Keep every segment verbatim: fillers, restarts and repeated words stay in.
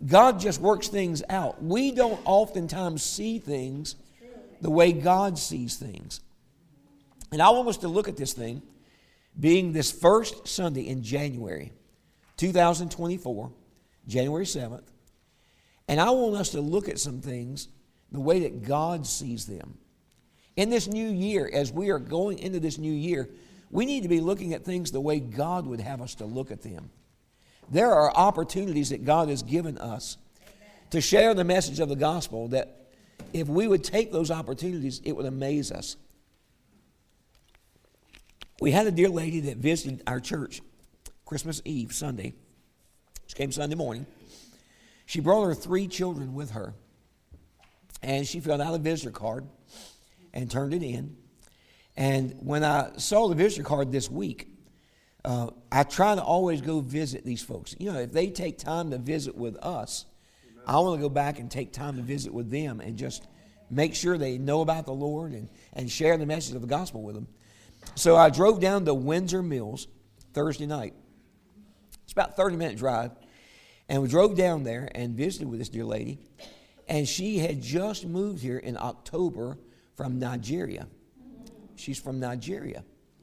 God just works things out. We don't oftentimes see things the way God sees things. And I want us to look at this thing being this first Sunday in January two thousand twenty-four, January seventh. And I want us to look at some things the way that God sees them. In this new year, as we are going into this new year, we need to be looking at things the way God would have us to look at them. There are opportunities that God has given us to share the message of the gospel that if we would take those opportunities, it would amaze us. We had a dear lady that visited our church Christmas Eve, Sunday. She came Sunday morning. She brought her three children with her. And she filled out a visitor card and turned it in. And when I saw the visitor card this week, uh, I try to always go visit these folks. You know, if they take time to visit with us, I want to go back and take time to visit with them and just make sure they know about the Lord and, and share the message of the gospel with them. So I drove down to Windsor Mills Thursday night. It's about a thirty minute drive. And we drove down there and visited with this dear lady. And she had just moved here in October from Nigeria. She's from Nigeria.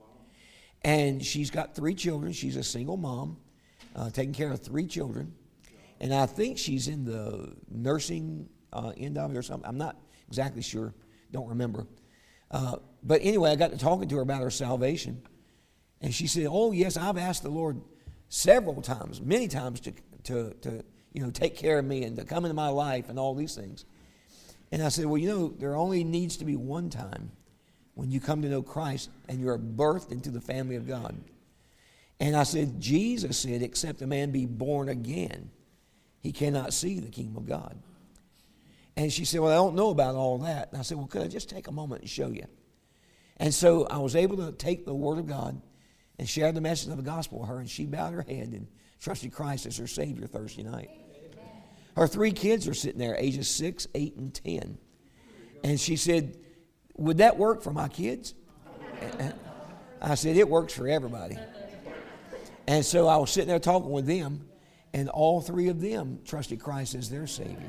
And she's got three children. She's a single mom, uh, taking care of three children. And I think she's in the nursing uh, end of it or something. I'm not exactly sure. Don't remember. Uh, but anyway, I got to talking to her about her salvation. And she said, oh, yes, I've asked the Lord several times, many times to, to, to you know, take care of me and to come into my life and all these things. And I said, well, you know, there only needs to be one time when you come to know Christ and you're birthed into the family of God. And I said, Jesus said, except a man be born again, he cannot see the kingdom of God. And she said, well, I don't know about all that. And I said, well, could I just take a moment and show you? And so I was able to take the Word of God and share the message of the gospel with her, and she bowed her head and trusted Christ as her Savior Thursday night. Her three kids are sitting there, ages six, eight, and ten. And she said, would that work for my kids? And I said, it works for everybody. And so I was sitting there talking with them, and all three of them trusted Christ as their Savior.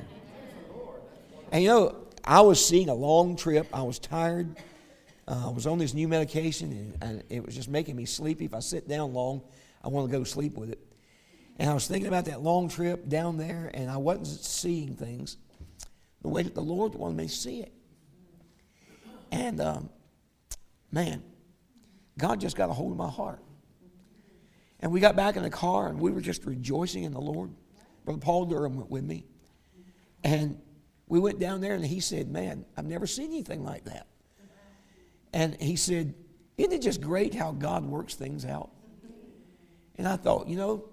And you know, I was seeing a long trip. I was tired. Uh, I was on this new medication, and, and it was just making me sleepy. If I sit down long, I want to go to sleep with it. And I was thinking about that long trip down there, and I wasn't seeing things the way that the Lord wanted me to see it. And, um, man, God just got a hold of my heart. And we got back in the car, and we were just rejoicing in the Lord. Brother Paul Durham went with me. And we went down there, and he said, man, I've never seen anything like that. And he said, isn't it just great how God works things out? And I thought, you know,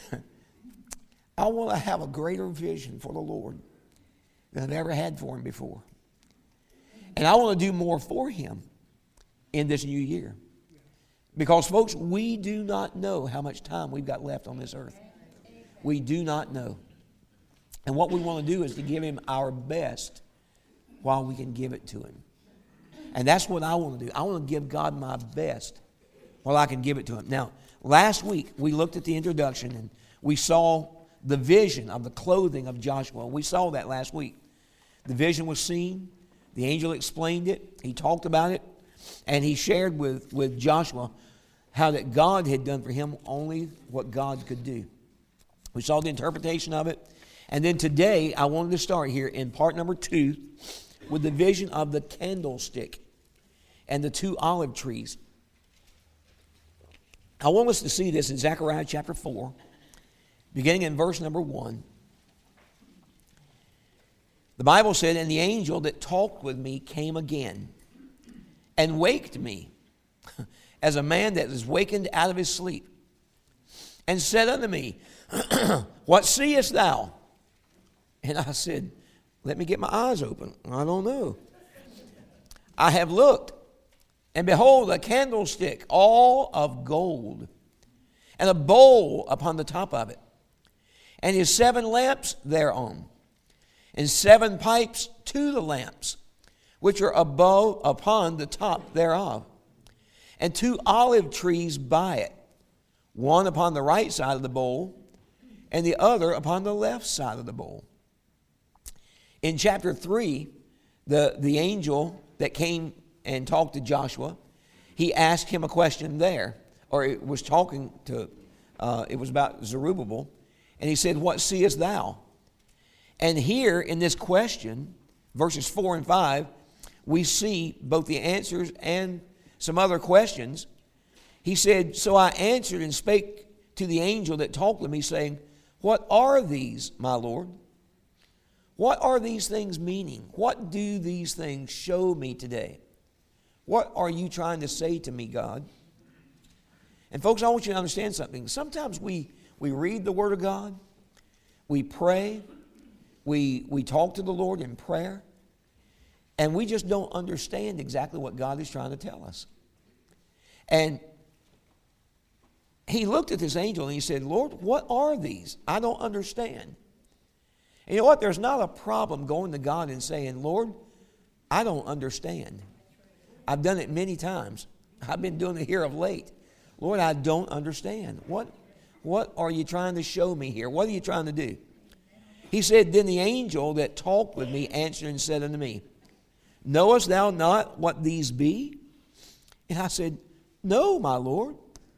I want to have a greater vision for the Lord than I've ever had for Him before. And I want to do more for Him in this new year. Because, folks, we do not know how much time we've got left on this earth. We do not know. And what we want to do is to give Him our best while we can give it to Him. And that's what I want to do. I want to give God my best while I can give it to Him. Now, last week, we looked at the introduction, and we saw the vision of the clothing of Joshua. We saw that last week. The vision was seen. The angel explained it. He talked about it. And he shared with, with Joshua how that God had done for him only what God could do. We saw the interpretation of it. And then today, I wanted to start here in part number two with the vision of the candlestick and the two olive trees. I want us to see this in Zechariah chapter four, beginning in verse number one. The Bible said, and the angel that talked with me came again and waked me as a man that is wakened out of his sleep, and said unto me, what seest thou? And I said, let me get my eyes open. I don't know. I have looked, and behold, a candlestick all of gold, and a bowl upon the top of it, and his seven lamps thereon, and seven pipes to the lamps, which are above upon the top thereof, and two olive trees by it, one upon the right side of the bowl, and the other upon the left side of the bowl. In chapter three, the, the angel that came and talked to Joshua, he asked him a question there, or it was talking to, uh, it was about Zerubbabel, and he said, what seest thou? And here in this question, verses four and five, we see both the answers and some other questions. He said, so I answered and spake to the angel that talked with me, saying, what are these, my Lord? What are these things meaning? What do these things show me today? What are you trying to say to me, God? And folks, I want you to understand something. Sometimes we, we read the Word of God, we pray, we, we talk to the Lord in prayer, and we just don't understand exactly what God is trying to tell us. And he looked at this angel and he said, Lord, what are these? I don't understand. And you know what? There's not a problem going to God and saying, Lord, I don't understand. I've done it many times. I've been doing it here of late. Lord, I don't understand. What, what are you trying to show me here? What are you trying to do? He said, then the angel that talked with me answered and said unto me, knowest thou not what these be? And I said, no, my Lord.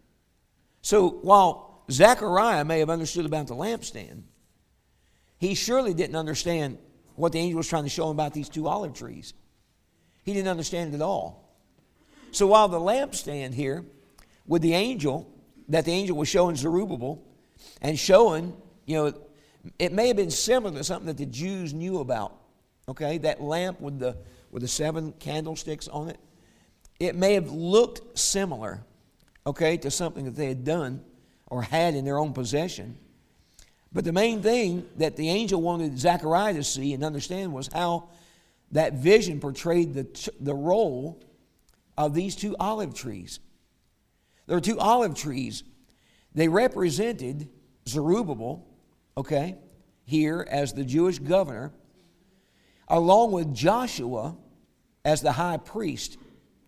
So while Zechariah may have understood about the lampstand, he surely didn't understand what the angel was trying to show him about these two olive trees. He didn't understand it at all. So while the lampstand here, with the angel, that the angel was showing Zerubbabel, and showing, you know, it may have been similar to something that the Jews knew about. Okay, that lamp with the with the seven candlesticks on it, it may have looked similar, okay, to something that they had done or had in their own possession. But the main thing that the angel wanted Zechariah to see and understand was how that vision portrayed the, the role of these two olive trees. There were two olive trees. They represented Zerubbabel, okay, here as the Jewish governor, along with Joshua as the high priest.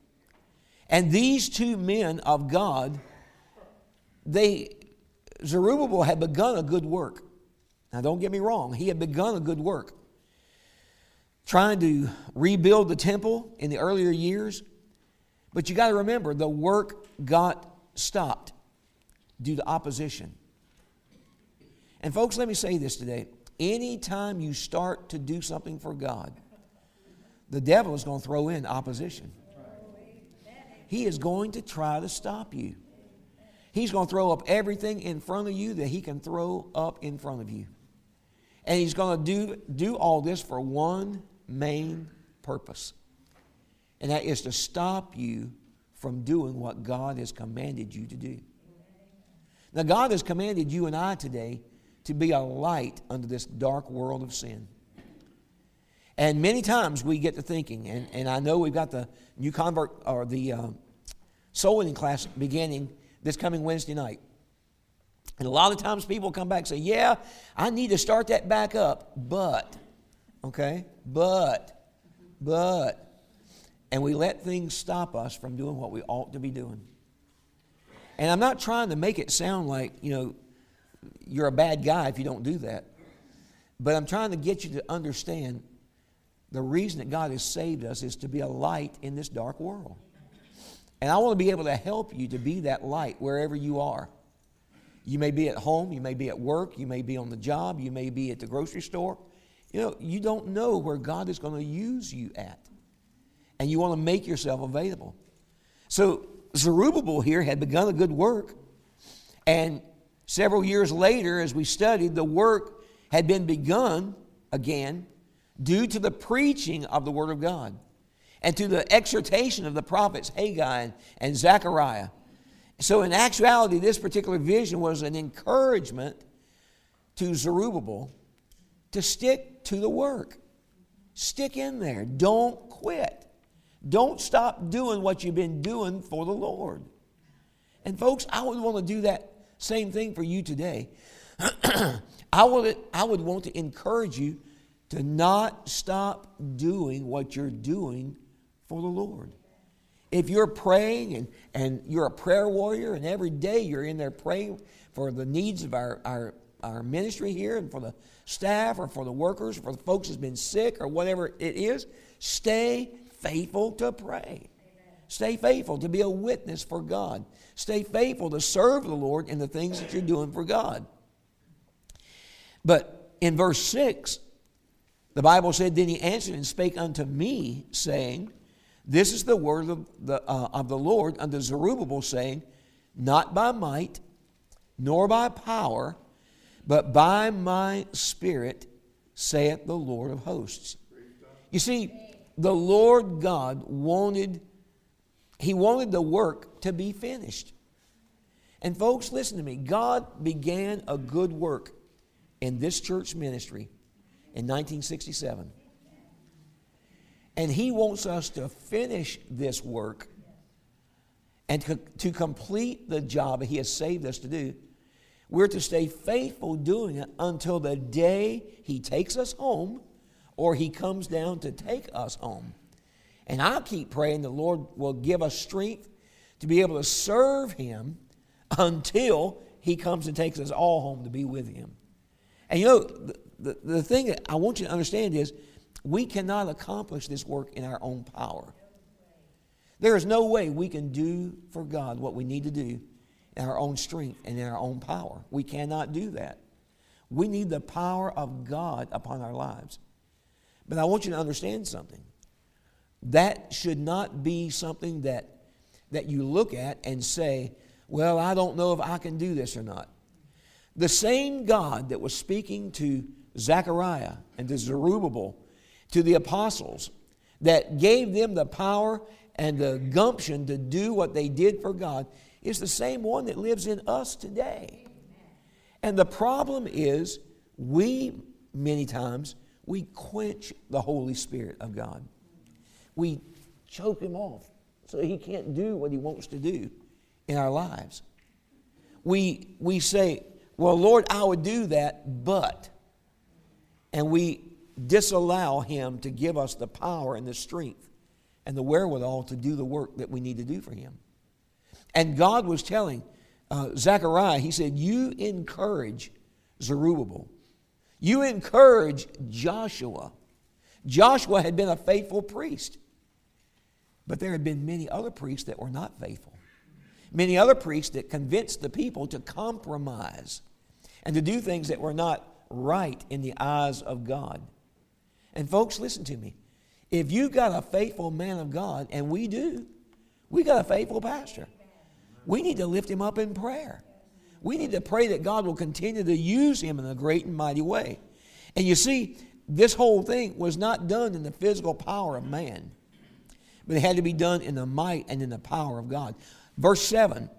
And these two men of God, they, Zerubbabel had begun a good work. Now don't get me wrong, he had begun a good work. Trying to rebuild the temple in the earlier years. But you got to remember, the work got stopped due to opposition. And folks, let me say this today. Anytime you start to do something for God, the devil is going to throw in opposition. He is going to try to stop you. He's going to throw up everything in front of you that he can throw up in front of you. And he's going to do, do all this for one main purpose. And that is to stop you from doing what God has commanded you to do. Now, God has commanded you and I today to be a light unto this dark world of sin. And many times we get to thinking, and, and I know we've got the new convert, or the uh, soul winning class beginning this coming Wednesday night. And a lot of times people come back and say, yeah, I need to start that back up, but, okay, but, but. And we let things stop us from doing what we ought to be doing. And I'm not trying to make it sound like, you know, you're a bad guy if you don't do that. But I'm trying to get you to understand the reason that God has saved us is to be a light in this dark world. And I want to be able to help you to be that light wherever you are. You may be at home, you may be at work, you may be on the job, you may be at the grocery store. You know, you don't know where God is going to use you at. And you want to make yourself available. So Zerubbabel here had begun a good work. And several years later, as we studied, the work had been begun again due to the preaching of the Word of God and to the exhortation of the prophets Haggai and, and Zechariah. So in actuality, this particular vision was an encouragement to Zerubbabel to stick to the work. Stick in there. Don't quit. Don't stop doing what you've been doing for the Lord. And folks, I would want to do that same thing for you today. I would, I would want to encourage you to not stop doing what you're doing for the Lord. If you're praying and, and you're a prayer warrior and every day you're in there praying for the needs of our, our our ministry here and for the staff or for the workers or for the folks that's been sick or whatever it is, stay faithful to pray. Stay faithful to be a witness for God. Stay faithful to serve the Lord in the things that you're doing for God. But in verse six, the Bible said, Then he answered and spake unto me, saying, This is the word of the, uh, of the Lord unto Zerubbabel, saying, Not by might, nor by power, but by my Spirit, saith the Lord of hosts. You see, the Lord God wanted, He wanted the work to be finished. And folks, listen to me. God began a good work in this church ministry in nineteen sixty-seven. And He wants us to finish this work and to, to complete the job that He has saved us to do. We're to stay faithful doing it until the day He takes us home or He comes down to take us home. And I keep praying the Lord will give us strength to be able to serve Him until He comes and takes us all home to be with Him. And you know, the, the, the thing that I want you to understand is we cannot accomplish this work in our own power. There is no way we can do for God what we need to do in our own strength and in our own power. We cannot do that. We need the power of God upon our lives. But I want you to understand something. That should not be something that, that you look at and say, well, I don't know if I can do this or not. The same God that was speaking to Zechariah and to Zerubbabel, to the apostles, that gave them the power and the gumption to do what they did for God, is the same one that lives in us today. And the problem is, we, many times, we quench the Holy Spirit of God. We choke Him off so He can't do what He wants to do in our lives. We, we say, well, Lord, I would do that, but, and we disallow Him to give us the power and the strength and the wherewithal to do the work that we need to do for Him. And God was telling uh, Zechariah, He said, you encourage Zerubbabel. You encourage Joshua. Joshua had been a faithful priest. But there had been many other priests that were not faithful. Many other priests that convinced the people to compromise and to do things that were not right in the eyes of God. And folks, listen to me. If you've got a faithful man of God, and we do, we got a faithful pastor, we need to lift him up in prayer. We need to pray that God will continue to use him in a great and mighty way. And you see, this whole thing was not done in the physical power of man, but it had to be done in the might and in the power of God. Verse seven,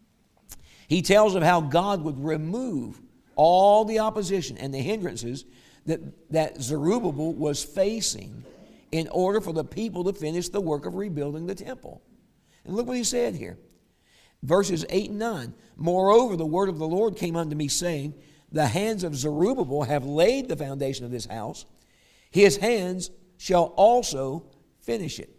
he tells of how God would remove all the opposition and the hindrances that, that Zerubbabel was facing in order for the people to finish the work of rebuilding the temple. And look what he said here. Verses eight and nine. Moreover, the word of the Lord came unto me, saying, the hands of Zerubbabel have laid the foundation of this house. His hands shall also finish it.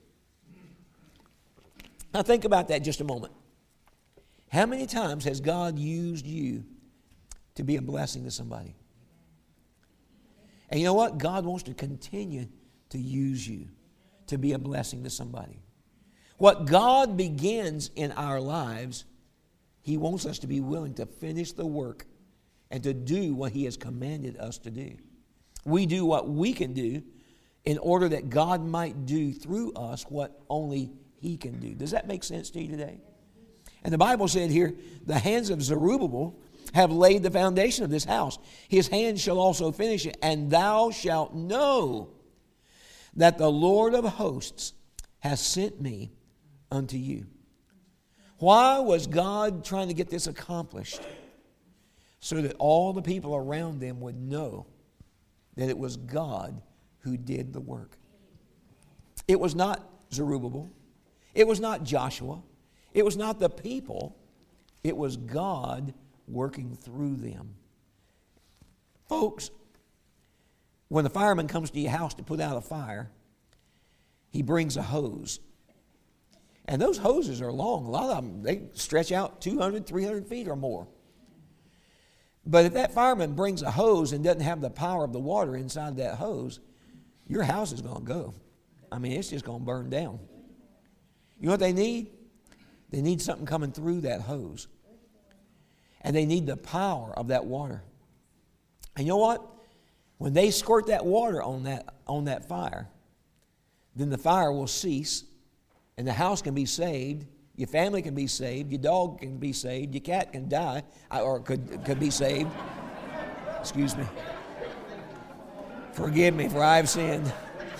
Now think about that just a moment. How many times has God used you to be a blessing to somebody? And you know what? God wants to continue to use you to be a blessing to somebody. What God begins in our lives, He wants us to be willing to finish the work and to do what He has commanded us to do. We do what we can do in order that God might do through us what only He can do. Does that make sense to you today? And the Bible said here, the hands of Zerubbabel have laid the foundation of this house. His hands shall also finish it, and thou shalt know that the Lord of hosts has sent me unto you. Why was God trying to get this accomplished? So that all the people around them would know that it was God who did the work. It was not Zerubbabel. It was not Joshua. It was not the people. It was God working through them. Folks, when the fireman comes to your house to put out a fire, he brings a hose. And those hoses are long. A lot of them, they stretch out two hundred, three hundred feet or more. But if that fireman brings a hose and doesn't have the power of the water inside that hose, your house is going to go. I mean, it's just going to burn down. You know what they need? They need something coming through that hose. And they need the power of that water. And you know what? When they squirt that water on that, on that fire, then the fire will cease, and the house can be saved, your family can be saved, your dog can be saved, your cat can die, or could, could be saved. Excuse me. Forgive me, for I have sinned.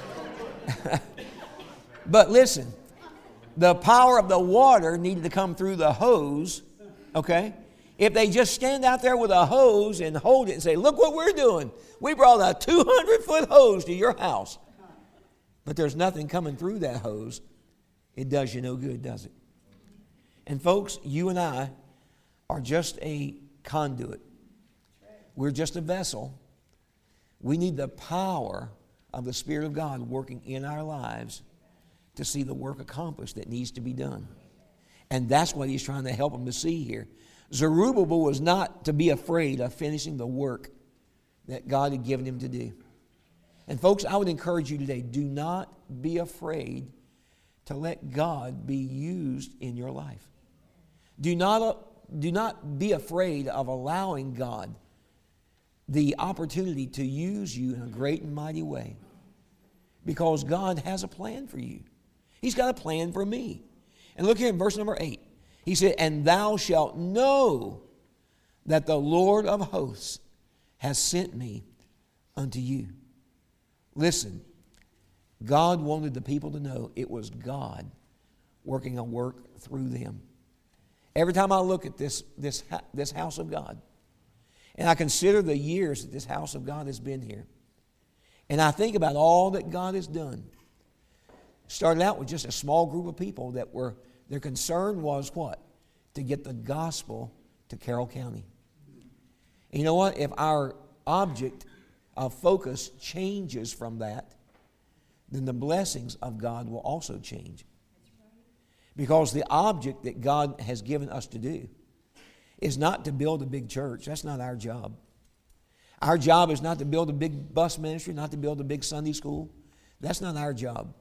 But listen, the power of the water needed to come through the hose, okay? If they just stand out there with a hose and hold it and say, look what we're doing. We brought a two hundred foot hose to your house. But there's nothing coming through that hose. It does you no good, does it? And folks, you and I are just a conduit. We're just a vessel. We need the power of the Spirit of God working in our lives to see the work accomplished that needs to be done. And that's what he's trying to help them to see here. Zerubbabel was not to be afraid of finishing the work that God had given him to do. And folks, I would encourage you today, do not be afraid to let God be used in your life. Do not, do not be afraid of allowing God the opportunity to use you in a great and mighty way. Because God has a plan for you. He's got a plan for me. And look here in verse number eight. He said, and thou shalt know that the Lord of hosts has sent me unto you. Listen, God wanted the people to know it was God working a work through them. Every time I look at this, this, this house of God, and I consider the years that this house of God has been here, and I think about all that God has done. Started out with just a small group of people that were, their concern was what? To get the gospel to Carroll County. And you know what? If our object of focus changes from that, then the blessings of God will also change. Because the object that God has given us to do is not to build a big church. That's not our job. Our job is not to build a big bus ministry, not to build a big Sunday school. That's not our job.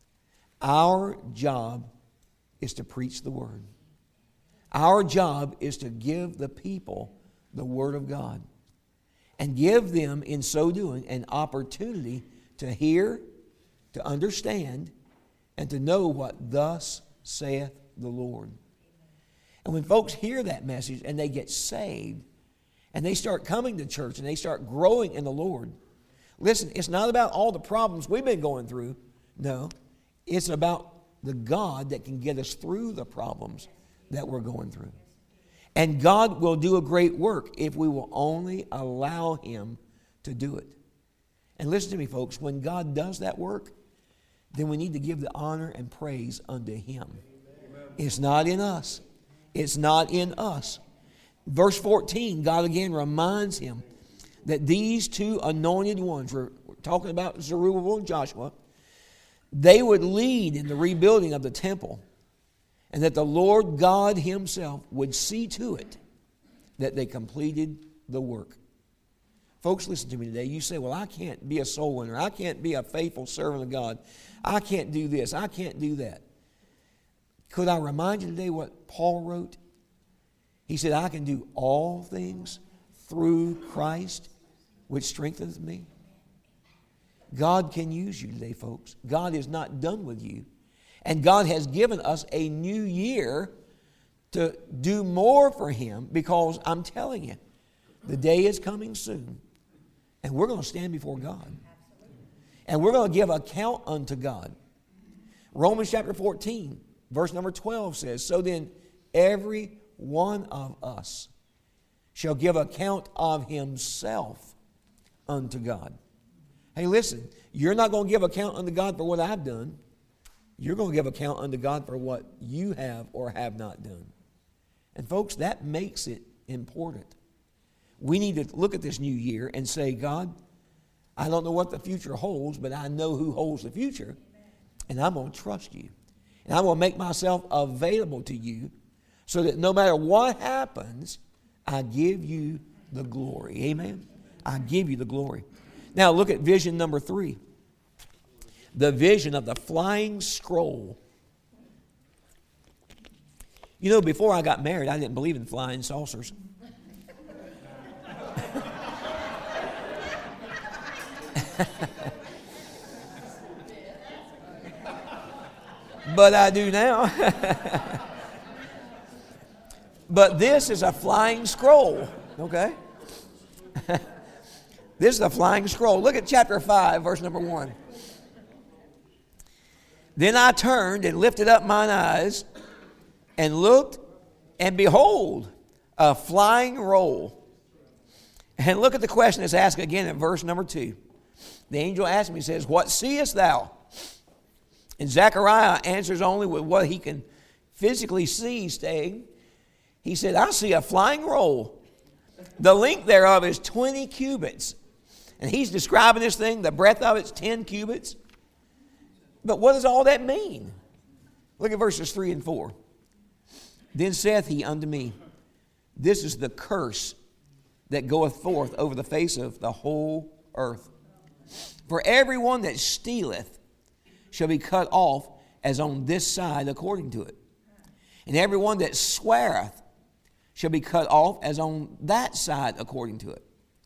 Our job is to preach the Word. Our job is to give the people the Word of God and give them, in so doing, an opportunity to hear, to understand, and to know what thus saith the Lord. And when folks hear that message and they get saved and they start coming to church and they start growing in the Lord, listen, it's not about all the problems we've been going through. No, it's about the God that can get us through the problems that we're going through. And God will do a great work if we will only allow Him to do it. And listen to me, folks, when God does that work, then we need to give the honor and praise unto Him. Amen. It's not in us. It's not in us. Verse fourteen, God again reminds him that these two anointed ones, we're talking about Zerubbabel and Joshua, they would lead in the rebuilding of the temple, and that the Lord God Himself would see to it that they completed the work. Folks, listen to me today. You say, well, I can't be a soul winner. I can't be a faithful servant of God. I can't do this. I can't do that. Could I remind you today what Paul wrote? He said, I can do all things through Christ, which strengthens me. God can use you today, folks. God is not done with you. And God has given us a new year to do more for Him, because I'm telling you, the day is coming soon. And we're going to stand before God. And we're going to give account unto God. Romans chapter fourteen, verse number twelve says, so then every one of us shall give account of himself unto God. Hey, listen, you're not going to give account unto God for what I've done. You're going to give account unto God for what you have or have not done. And folks, that makes it important. We need to look at this new year and say, God, I don't know what the future holds, but I know who holds the future, and I'm going to trust you. And I'm going to make myself available to you so that no matter what happens, I give you the glory. Amen. I give you the glory. Now look at vision number three. The vision of the flying scroll. You know, before I got married, I didn't believe in flying saucers. But I do now. But this is a flying scroll, okay? This is a flying scroll. Look at chapter five, verse number one. Then I turned and lifted up mine eyes and looked, and behold, a flying roll. And look at the question that's asked again in verse number two. The angel asked me, says, what seest thou? And Zechariah answers only with what he can physically see, saying, he said, I see a flying roll. The length thereof is twenty cubits. And he's describing this thing, the breadth of it's ten cubits. But what does all that mean? Look at verses three and four. Then saith he unto me, this is the curse that goeth forth over the face of the whole earth. For everyone that stealeth shall be cut off as on this side according to it. And everyone that sweareth shall be cut off as on that side according to it.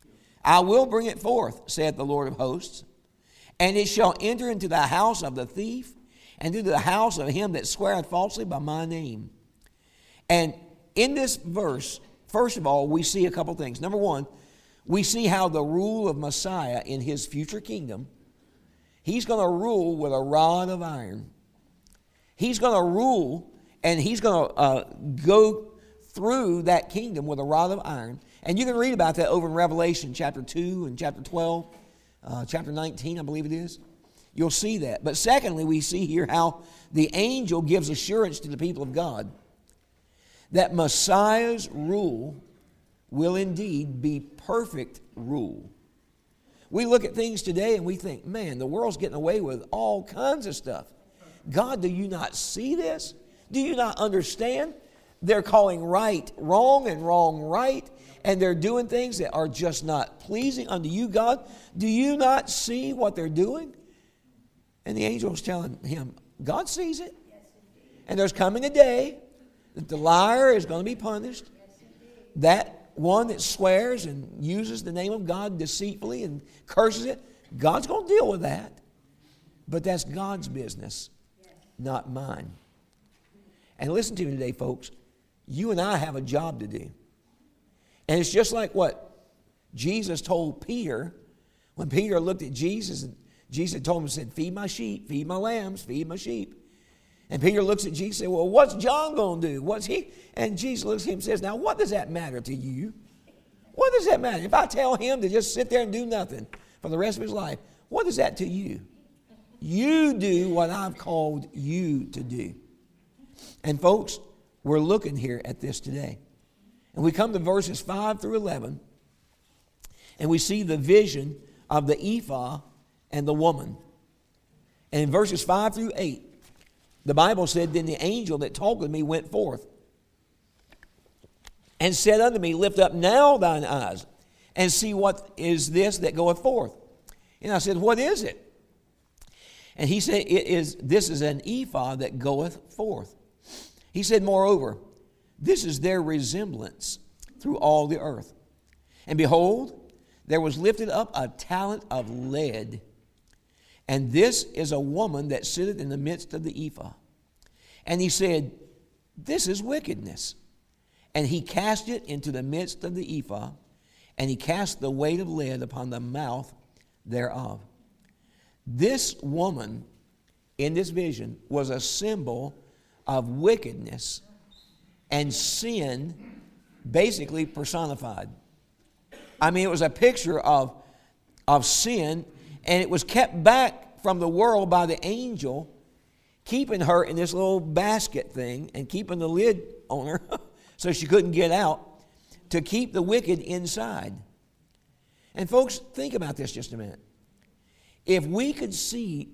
I will bring it forth, saith the Lord of hosts, and it shall enter into the house of the thief, and into the house of him that sweareth falsely by my name. And in this verse, first of all, we see a couple things. Number one, we see how the rule of Messiah in his future kingdom, he's going to rule with a rod of iron. He's going to rule, and he's going to uh, go through that kingdom with a rod of iron. And you can read about that over in Revelation chapter two and chapter twelve, uh, chapter nineteen, I believe it is. You'll see that. But secondly, we see here how the angel gives assurance to the people of God that Messiah's rule will indeed be perfect rule. We look at things today and we think, man, the world's getting away with all kinds of stuff. God, do you not see this? Do you not understand? They're calling right wrong and wrong right, and they're doing things that are just not pleasing unto you, God. Do you not see what they're doing? And the angel's telling him, God sees it. And there's coming a day that the liar is going to be punished. That one that swears and uses the name of God deceitfully and curses it, God's going to deal with that. But that's God's business, not mine. And listen to me today, folks. You and I have a job to do. And it's just like what Jesus told Peter when Peter looked at Jesus, and Jesus told him, said, feed my sheep, feed my lambs, feed my sheep. And Peter looks at Jesus and said, well, what's John going to do? What's he? And Jesus looks at him and says, now what does that matter to you? What does that matter? If I tell him to just sit there and do nothing for the rest of his life, what is that to you? You do what I've called you to do. And folks, we're looking here at this today. And we come to verses five through eleven, and we see the vision of the ephah and the woman. And in verses five through eight, the Bible said, then the angel that talked with me went forth and said unto me, lift up now thine eyes and see what is this that goeth forth. And I said, what is it? And he said, it is, this is an ephah that goeth forth. He said, moreover, this is their resemblance through all the earth. And behold, there was lifted up a talent of lead. And this is a woman that sitteth in the midst of the ephah. And he said, this is wickedness. And he cast it into the midst of the ephah, and he cast the weight of lead upon the mouth thereof. This woman in this vision was a symbol of wickedness and sin, basically personified. I mean, it was a picture of, of sin, and it was kept back from the world by the angel, keeping her in this little basket thing and keeping the lid on her so she couldn't get out, to keep the wicked inside. And folks, think about this just a minute. If we could see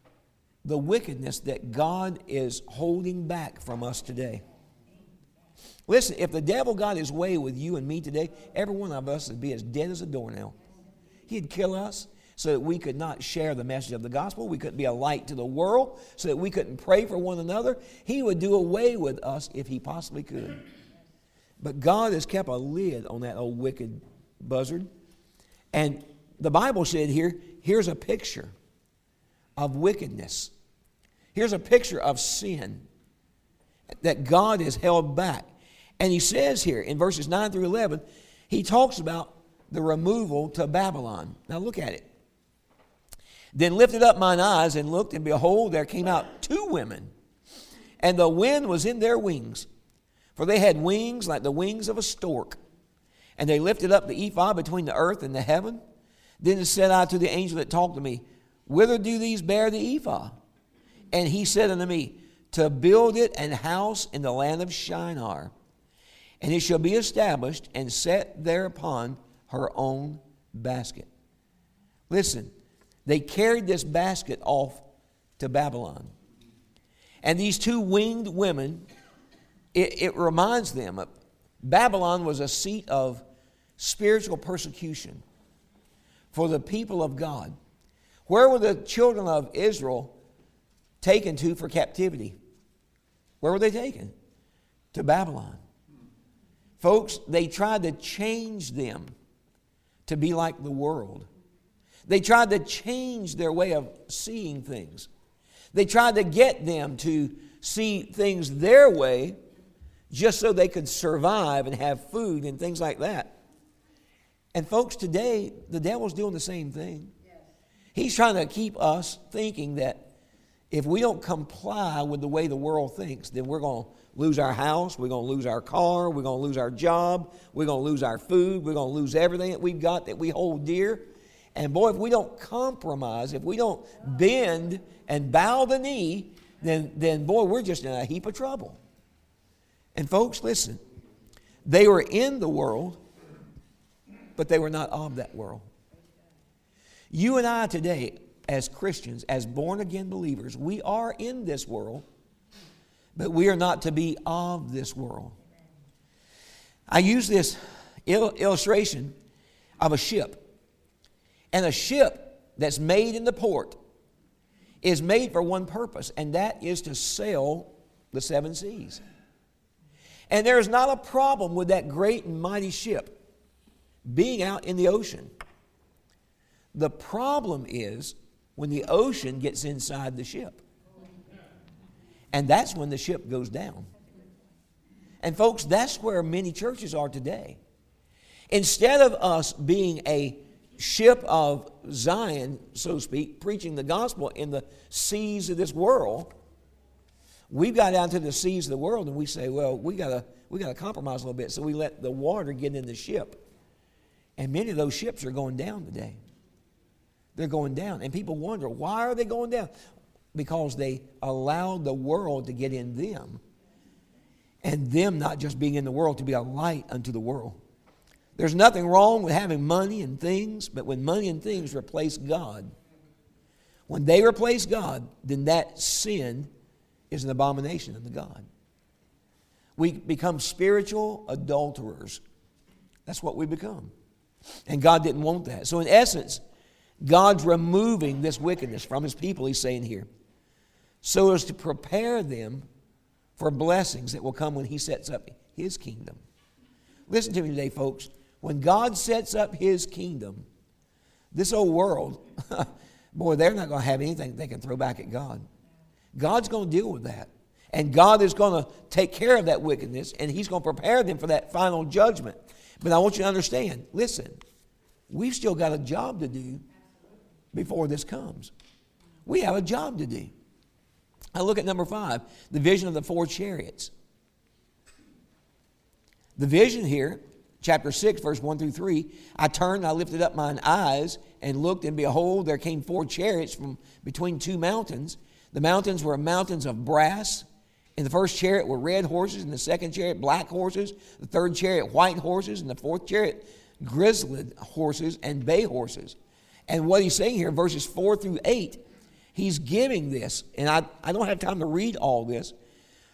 the wickedness that God is holding back from us today, Listen, if the devil got his way with you and me today, every one of us would be as dead as a doornail. He'd kill us so that we could not share the message of the gospel. We couldn't be a light to the world, so that we couldn't pray for one another. He would do away with us if he possibly could. But God has kept a lid on that old wicked buzzard. And the Bible said here, here's a picture of wickedness. Here's a picture of sin that God has held back. And he says here in verses nine through eleven, he talks about the removal to Babylon. Now look at it. Then lifted up mine eyes and looked, and behold, there came out two women, and the wind was in their wings, for they had wings like the wings of a stork. And they lifted up the ephod between the earth and the heaven. Then said I to the angel that talked to me, whither do these bear the ephod? And he said unto me, to build it an house in the land of Shinar. And it shall be established and set thereupon her own basket. Listen, they carried this basket off to Babylon. And these two winged women, it, it reminds them of Babylon was a seat of spiritual persecution for the people of God. Where were the children of Israel taken to for captivity? Where were they taken? To Babylon. Folks, they tried to change them to be like the world. They tried to change their way of seeing things. They tried to get them to see things their way just so they could survive and have food and things like that. And folks, today, the devil's doing the same thing. He's trying to keep us thinking that if we don't comply with the way the world thinks, then we're going to lose our house, we're going to lose our car, we're going to lose our job, we're going to lose our food, we're going to lose everything that we've got that we hold dear. And boy, if we don't compromise, if we don't bend and bow the knee, then, then boy, we're just in a heap of trouble. And folks, listen, they were in the world, but they were not of that world. You and I today, as Christians, as born-again believers, we are in this world, but we are not to be of this world. I use this il- illustration of a ship. And a ship that's made in the port is made for one purpose, and that is to sail the seven seas. And there is not a problem with that great and mighty ship being out in the ocean. The problem is when the ocean gets inside the ship. And that's when the ship goes down. And folks, that's where many churches are today. Instead of us being a ship of Zion, so to speak, preaching the gospel in the seas of this world, we've got down to the seas of the world and we say, well, we gotta we gotta compromise a little bit, so we let the water get in the ship. And many of those ships are going down today. They're going down. And people wonder, why are they going down? Because they allowed the world to get in them. And them not just being in the world, to be a light unto the world. There's nothing wrong with having money and things, but when money and things replace God, when they replace God, then that sin is an abomination unto God. We become spiritual adulterers. That's what we become. And God didn't want that. So in essence, God's removing this wickedness from His people, He's saying here, so as to prepare them for blessings that will come when He sets up His kingdom. Listen to me today, folks. When God sets up His kingdom, this old world, boy, they're not going to have anything they can throw back at God. God's going to deal with that. And God is going to take care of that wickedness, and He's going to prepare them for that final judgment. But I want you to understand, listen, we've still got a job to do before this comes. We have a job to do. Now look at number five, the vision of the four chariots. The vision here, chapter six, verse one through three, I turned, I lifted up mine eyes, and looked, and behold, there came four chariots from between two mountains. The mountains were mountains of brass. In the first chariot were red horses, in the second chariot black horses, the third chariot white horses, and the fourth chariot grizzled horses and bay horses. And what he's saying here, verses four through eight, he's giving this, and I, I don't have time to read all this,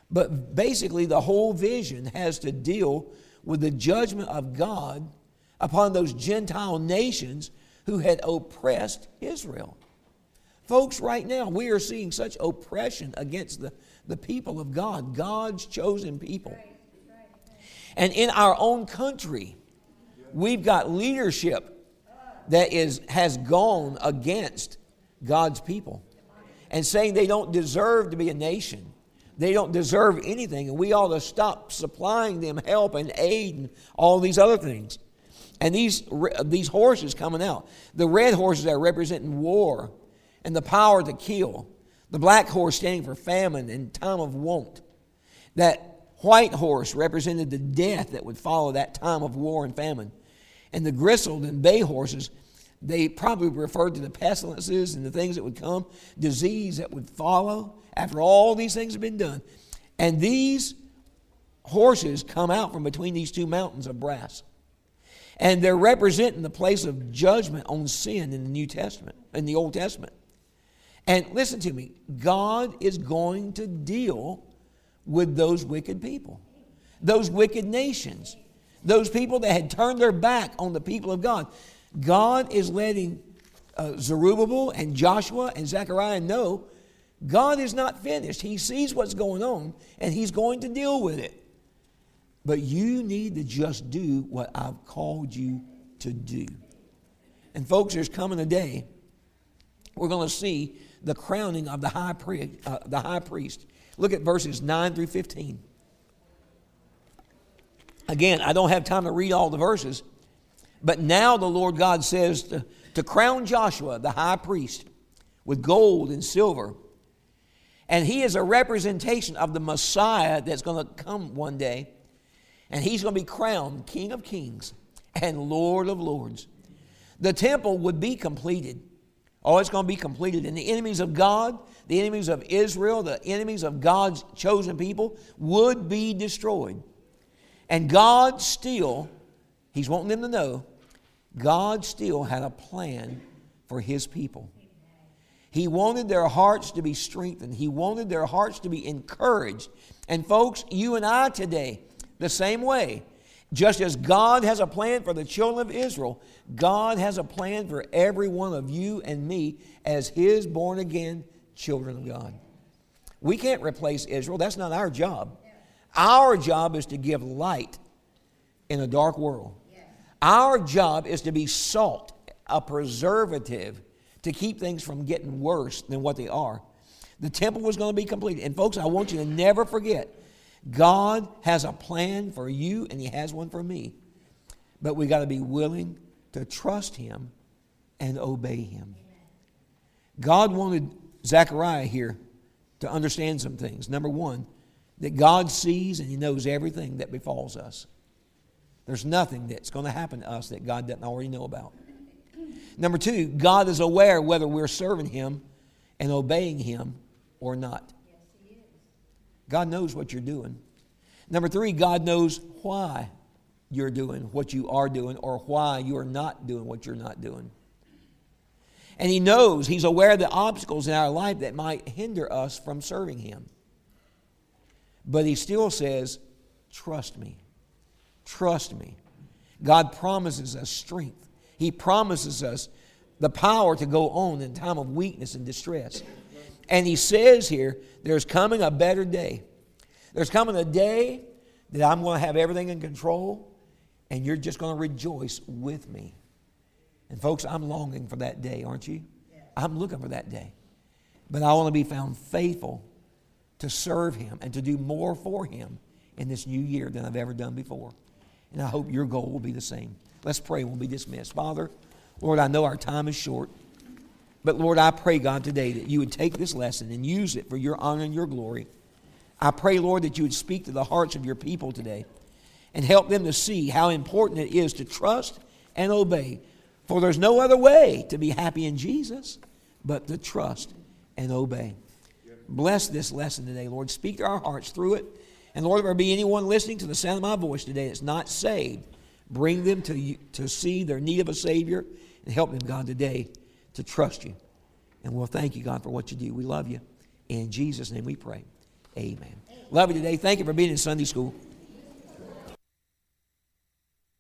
But basically, the whole vision has to deal with the judgment of God upon those Gentile nations who had oppressed Israel. Folks, right now, we are seeing such oppression against the, the people of God, God's chosen people. And in our own country, we've got leadership that is has gone against God's people and saying they don't deserve to be a nation. They don't deserve anything, and we ought to stop supplying them help and aid and all these other things. And these, these horses coming out, the red horses are representing war and the power to kill. The black horse standing for famine and time of want. That white horse represented the death that would follow that time of war and famine. And the grizzled and bay horses, they probably referred to the pestilences and the things that would come, disease that would follow after all these things have been done. And these horses come out from between these two mountains of brass. And they're representing the place of judgment on sin in the New Testament, in the Old Testament. And listen to me, God is going to deal with those wicked people, those wicked nations, those people that had turned their back on the people of God. God is letting uh, Zerubbabel and Joshua and Zechariah know God is not finished. He sees what's going on, and He's going to deal with it. But you need to just do what I've called you to do. And folks, there's coming a day we're going to see the crowning of the high priest. Uh, the high priest. Look at verses nine through fifteen. Again, I don't have time to read all the verses, but now the Lord God says to, to crown Joshua, the high priest, with gold and silver. And he is a representation of the Messiah that's going to come one day. And he's going to be crowned King of Kings and Lord of Lords. The temple would be completed. Oh, it's going to be completed. And the enemies of God, the enemies of Israel, the enemies of God's chosen people would be destroyed. And God still, He's wanting them to know, God still had a plan for His people. He wanted their hearts to be strengthened. He wanted their hearts to be encouraged. And folks, you and I today, the same way. Just as God has a plan for the children of Israel, God has a plan for every one of you and me as His born-again children of God. We can't replace Israel. That's not our job. Our job is to give light in a dark world. Our job is to be salt, a preservative, to keep things from getting worse than what they are. The temple was going to be completed. And folks, I want you to never forget, God has a plan for you and He has one for me. But we got to be willing to trust Him and obey Him. God wanted Zechariah here to understand some things. Number one, that God sees and He knows everything that befalls us. There's nothing that's going to happen to us that God doesn't already know about. Number two, God is aware whether we're serving Him and obeying Him or not. Yes, He is. God knows what you're doing. Number three, God knows why you're doing what you are doing or why you are not doing what you're not doing. And He knows, He's aware of the obstacles in our life that might hinder us from serving Him. But He still says, trust me. Trust me. God promises us strength. He promises us the power to go on in time of weakness and distress. And He says here, there's coming a better day. There's coming a day that I'm going to have everything in control, and you're just going to rejoice with me. And folks, I'm longing for that day, aren't you? I'm looking for that day. But I want to be found faithful to serve Him and to do more for Him in this new year than I've ever done before. And I hope your goal will be the same. Let's pray and we'll be dismissed. Father, Lord, I know our time is short. But Lord, I pray, God, today that you would take this lesson and use it for your honor and your glory. I pray, Lord, that you would speak to the hearts of your people today and help them to see how important it is to trust and obey. For there's no other way to be happy in Jesus but to trust and obey. Bless this lesson today, Lord. Speak to our hearts through it. And Lord, if there be anyone listening to the sound of my voice today that's not saved, bring them to you, to see their need of a Savior and help them, God, today to trust you. And we'll thank you, God, for what you do. We love you. In Jesus' name we pray. Amen. Love you today. Thank you for being in Sunday school.